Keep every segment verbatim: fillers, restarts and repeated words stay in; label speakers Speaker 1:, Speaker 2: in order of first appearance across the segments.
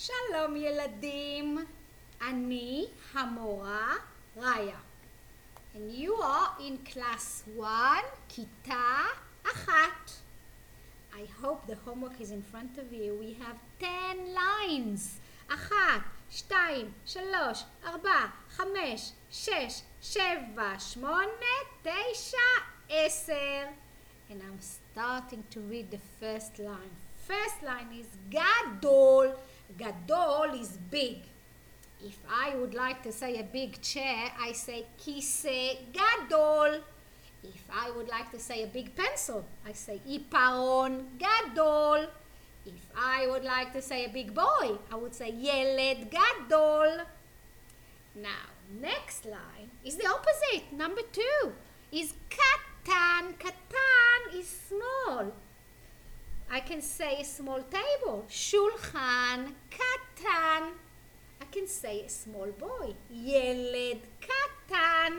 Speaker 1: שלום ילדים, אני המורה ראיה. And you are in class one, כיתה אחת. I hope the homework is in front of you. We have ten lines. אחת, שתיים, שלוש, ארבע, חמש, שש, שבע, שמונה, תשע, עשר. And I'm starting to read the first line. First line is גדול. גדול is big. If I would like to say a big chair, I say כיסא גדול. If I would like to say a big pencil, I say עיפרון גדול. If I would like to say a big boy, I would say ילד גדול. Now, next line is the opposite. Number two is קטן. קטן is small. I can say a small table. שולחן קטן. I can say a small boy. ילד קטן.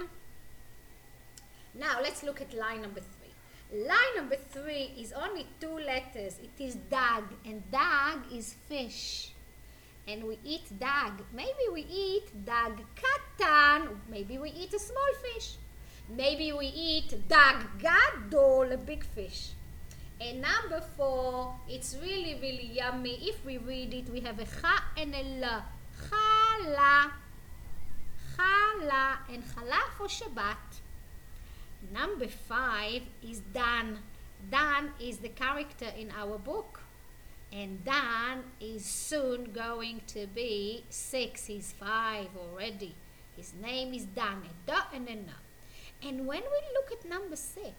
Speaker 1: Now let's look at line number three. Line number three is only two letters. It is dag, and dag is fish. And we eat dag. Maybe we eat dag קטן. Maybe we eat a small fish. Maybe we eat dag גדול, a big fish. And number four, it's really, really yummy. If we read it, we have a cha and a la. Chala. Chala. And chala for Shabbat. Number five is Dan. Dan is the character in our book. And Dan is soon going to be six. He's five already. His name is Dan. A da and a na. And when we look at number six,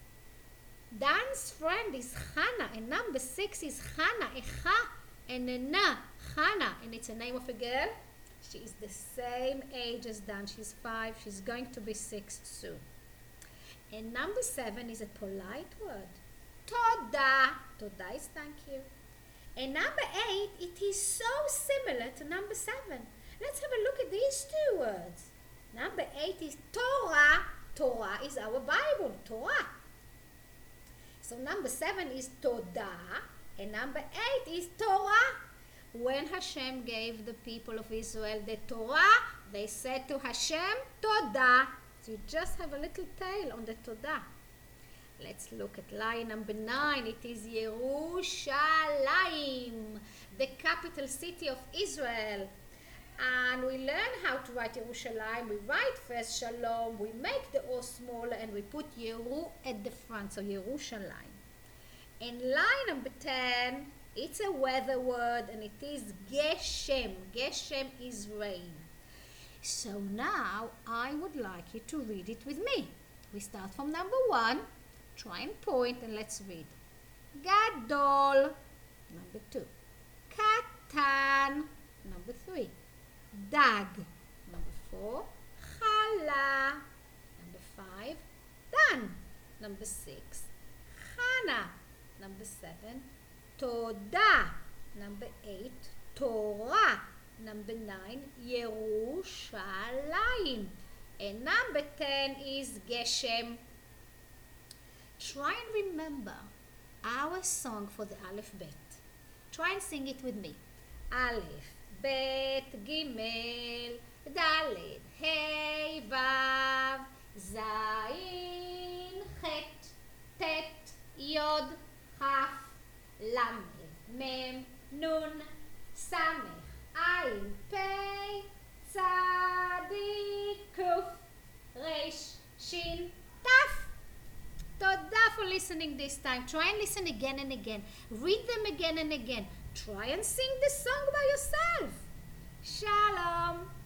Speaker 1: Dan's friend is Hannah, and number six is Hannah, a cha and a na, Hannah, and it's a name of a girl. She is the same age as Dan. She's five. She's going to be six soon. And number seven is a polite word. Toda. Toda is thank you. And number eight, it is so similar to number seven. Let's have a look at these two words. Number eight is Torah. Torah is our Bible, Torah. So number seven is Toda, and number eight is Torah. When Hashem gave the people of Israel the Torah, they said to Hashem, Toda. So you just have a little tail on the Toda. Let's look at line number nine. It is Yerushalayim, the capital city of Israel. And we learn how to write Yerushalayim. We write first Shalom, we make the O smaller, and we put Yeru at the front, so Yerushalayim. And line number ten, it's a weather word, and it is Geshem. Geshem is rain. So now I would like you to read it with me. We start from number one. Try and point, and let's read. Gadol. Number two. Katan. Number three. Dag. Number four, Chala. Number five, Dan. Number six, Hannah. Number seven, Toda. Number eight, Torah. Number nine, Yerushalayim. And number ten is Geshem. Try and remember our song for the Aleph Bet. Try and sing it with me. Aleph. בית, גימל, דלת, ה', ו', זין, ח', ט', יוד, כ', למד, מם, נון, סמך, עין, פ', צדיק, קוף, רש, שין, תף. Toda for listening this time. Try and listen again and again. Read them again and again. Try and sing the song by yourself. Shalom.